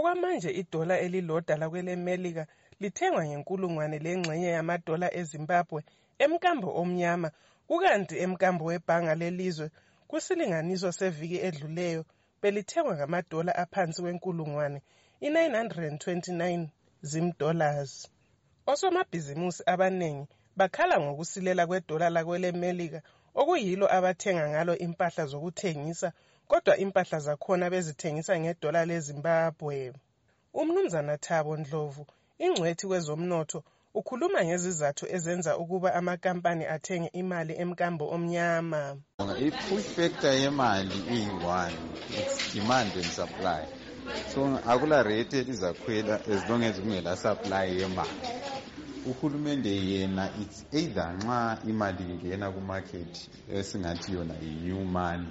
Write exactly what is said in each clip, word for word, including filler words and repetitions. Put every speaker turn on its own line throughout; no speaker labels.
Okwamanje idola elilodwa lakwele Melika lithengwa ngenkulungwane lengxenye yamadola eZimbabwe emkambo omnyama, kukanti emkambo webhanga lelizwe kusilinganiso seviki edluleyo belithengwa ngamadola aphansi kwenkulungwane i-nine hundred twenty-nine zim-dollars. Osomabhizimusi abanengi bakhala ngokusilela kwedola lakwele Melika okuyilo abathenga ngalo impahla zokuthengisa, kodwa impahla zakhona bezithengisa ngedola leZimbabwe. Umnumzana Thabo Ndlovu, ingcwethi kwezomnotho, ukhuluma ngezizathu ezenza ukuba amakampani athenge imali emkambo omnyama.
I-push factor yemali iyi-one, it's demand and supply. So akula rate elizakhwela as long as kungela supply yemali. Uhulumende yena it's either nxa imali ingena ku-market esingathi yona i-new money,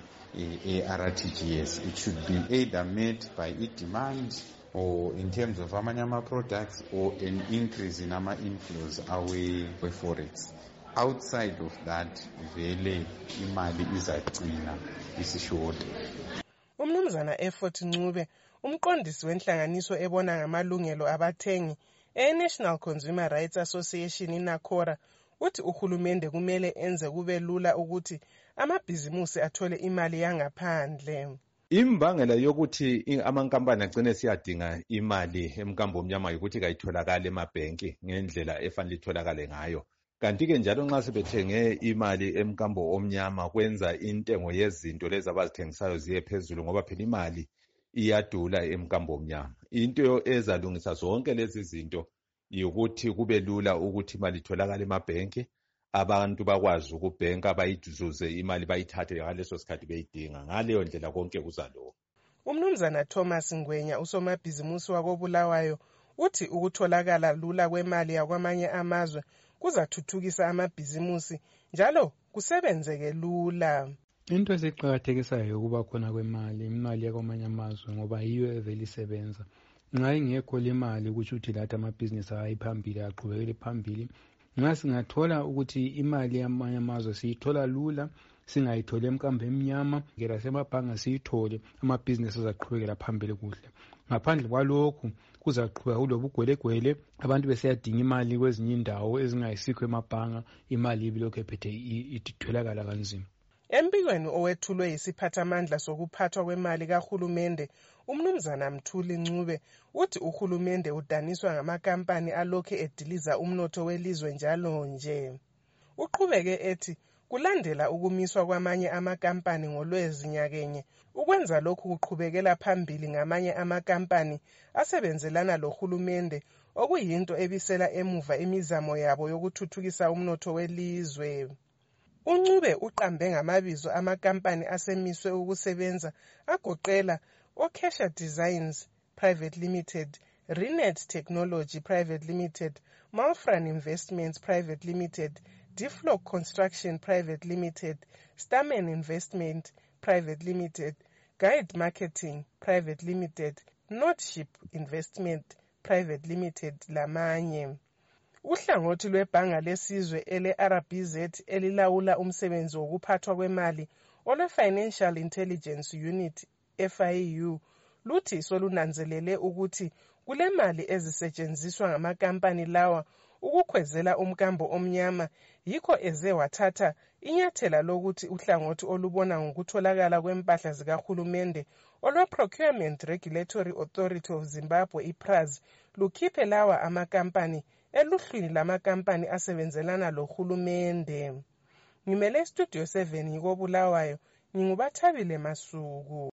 e-R T G S, it should be either met by i-demand or in terms of amanye ama-products or an increase in ama-inflows away kwe-forex. Outside of that, vele imali izagcina isishota.
Umnumzana Effort Ncube, umqondisi wenhlanganiso ebona ngamalungelo abathengi e-National Consumer Rights Association iNACORA, uthi uhulumende kumele enze kube lula ukuthi amabhizimusi athole imali yangaphandle.
Imbangela yokuthi amankampani agcine siyadinga imali emkambo omnyama ukuthi kayitholakala emabhenki ngendlela efanele itholakale ngayo. Kanti-ke njalo nxa sebethenge imali emkambo omnyama kwenza intengo yezinto lezi abazithengisayo ziye phezulu ngoba phela imali iyadula emkambo omnyama. Into ezalungisa zonke lezi zinto yokuthi kube lula ukuthi imali itholakala emabhenki, abantu bakwazi ukubhenka bayizuze imali bayithathe ngaleso sikhathi beyidinga. Ngaleyo ndlela konke kuzalunga.
Umnumzana Thomas Ngwenya, usomabhizimusi wakoBulawayo, uthi ukutholakala lula kwemali yakwamanye amazwe kuzathuthukisa amabhizimusi njalo kusebenzeke lula.
Into esiqhakathekisayo ukuba khona kwemali, imali yakwamanye amazwe ngoba yiyo evele isebenza. Nxa ingekho le mali kusho ukuthi lathi amabhizinisi ayiphambili aqhubekele phambili. Nxa singathola ukuthi imali yamanye amazwe siyithola lula, singayitholi emkambo emnyama, ngela semabhanga siyithole, amabhizinisi azaqhubekela phambili kuhle. Ngaphandle kwalokhu kuzaqhubeka kulobugwelegwele, abantu besiyadinga imali kwezinye indawo ezingayisikho emabhanga, imali ibilokhu ephethe itholakala kanzima.
Embikweni owethulwe yisiphathamandla sokuphathwa kwemali kahulumende, umnumzana Mthuli Ncube uthi uhulumende udaniswa ngamakampani alokhe ediliza umnotho welizwe njalo nje. Uqhubeke ethi kulandela ukumiswa kwamanye amakampani ngolwezi nyakenye, ukwenza lokhu kuqhubekela phambili ngamanye amakampani asebenzelana lohulumende okuyinto ebisela emuva imizamo yabo yokuthuthukisa umnotho welizwe. Uncube uqambe ngamabizo amakampani asemiswe ukusebenza agoqela Okesha Designs Private Limited, Renet Technology Private Limited, Malfran Investments Private Limited, Diflock Construction Private Limited, Stamen Investment Private Limited, Guide Marketing Private Limited, Noteship Investment Private Limited lamanye. Uhlangothi lwebhanga lesizwe ele-R B Z elilawula umsebenzi wokuphathwa kwemali olwe-Financial Intelligence Unit F I U luthi solunanzelele ukuthi kule mali ezisetshenziswa ngamakampani lawa ukukhwezela umkambo omnyama, yikho eze wathatha inyathela lokuthi uhlangothi olubona ngokutholakala kwempahla zikahulumende olwe-Procurement Regulatory Authority of Zimbabwe i-PRAZ lukhiphe lawa amakampani eluhlwini lamakampani asebenzelana lohulumende. Ngimele Studio seven yikoBulawayo, nginguBathabile Masuku.